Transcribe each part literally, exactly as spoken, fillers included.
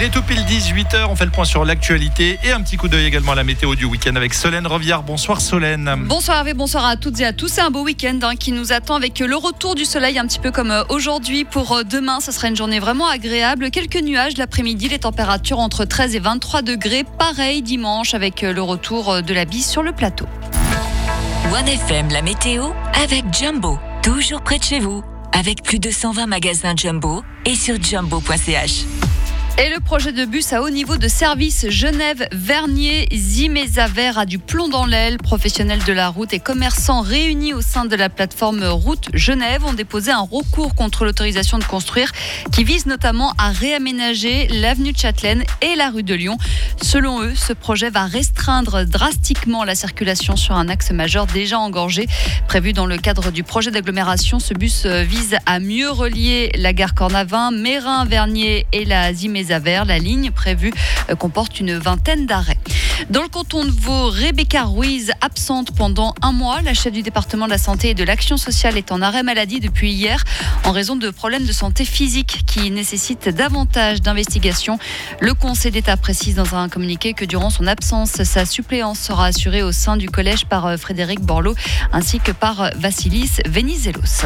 Il est tout pile dix-huit heures, on fait le point sur l'actualité et un petit coup d'œil également à la météo du week-end avec Solène Reviard. Bonsoir Solène. Bonsoir Hervé, bonsoir à toutes et à tous. C'est un beau week-end hein, qui nous attend avec le retour du soleil un petit peu comme aujourd'hui. Pour demain, ce sera une journée vraiment agréable. Quelques nuages l'après-midi, les températures entre treize et vingt-trois degrés. Pareil dimanche avec le retour de la bise sur le plateau. One F M, la météo avec Jumbo. Toujours près de chez vous. Avec plus de cent vingt magasins Jumbo et sur jumbo point c h. Et le projet de bus à haut niveau de service Genève-Vernier-Zimézaver a du plomb dans l'aile. Professionnels de la route et commerçants réunis au sein de la plateforme Route Genève ont déposé un recours contre l'autorisation de construire qui vise notamment à réaménager l'avenue de Châtelaine et la rue de Lyon. Selon eux, ce projet va restreindre drastiquement la circulation sur un axe majeur déjà engorgé. Prévu dans le cadre du projet d'agglomération, ce bus vise à mieux relier la gare Cornavin, Mérin-Vernier et la Zimézaver. La ligne prévue comporte une vingtaine d'arrêts. Dans le canton de Vaud, Rebecca Ruiz, absente pendant un mois. La chef du département de la santé et de l'action sociale est en arrêt maladie depuis hier en raison de problèmes de santé physique qui nécessitent davantage d'investigations. Le Conseil d'État précise dans un communiqué que durant son absence, sa suppléance sera assurée au sein du collège par Frédéric Borloo ainsi que par Vassilis Venizelos.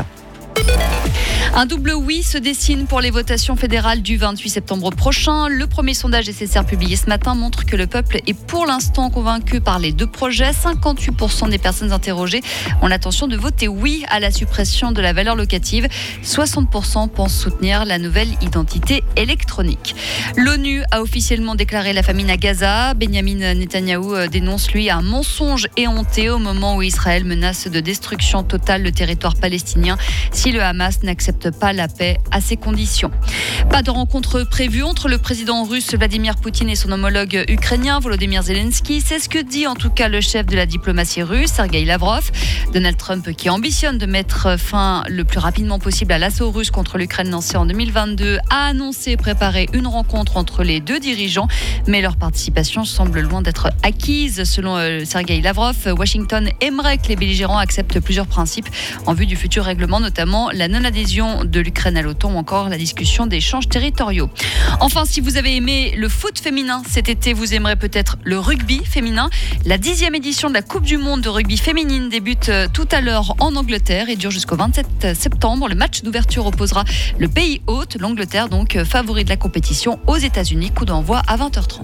Un double oui se dessine pour les votations fédérales du vingt-huit septembre prochain. Le premier sondage S S R publié ce matin montre que le peuple est pour l'instant convaincu par les deux projets. cinquante-huit pour cent des personnes interrogées ont l'intention de voter oui à la suppression de la valeur locative. soixante pour cent pensent soutenir la nouvelle identité électronique. L'ONU a officiellement déclaré la famine à Gaza. Benjamin Netanyahou dénonce lui un mensonge éhonté au moment où Israël menace de destruction totale le territoire palestinien si le Hamas n'accepte pas la paix à ces conditions. Pas de rencontre prévue entre le président russe Vladimir Poutine et son homologue ukrainien Volodymyr Zelensky. C'est ce que dit en tout cas le chef de la diplomatie russe, Sergueï Lavrov. Donald Trump, qui ambitionne de mettre fin le plus rapidement possible à l'assaut russe contre l'Ukraine lancé en deux mille vingt-deux, a annoncé préparer une rencontre entre les deux dirigeants. Mais leur participation semble loin d'être acquise. Selon Sergueï Lavrov, Washington aimerait que les belligérants acceptent plusieurs principes en vue du futur règlement, notamment la non-adhésion de l'Ukraine à l'OTAN ou encore la discussion d'échanges territoriaux. Enfin, si vous avez aimé le foot féminin cet été, vous aimerez peut-être le rugby féminin. La dixième édition de la Coupe du Monde de rugby féminine débute tout à l'heure en Angleterre et dure jusqu'au vingt-sept septembre. Le match d'ouverture opposera le pays hôte, l'Angleterre, donc favori de la compétition, aux États-Unis. Coup d'envoi à vingt heures trente.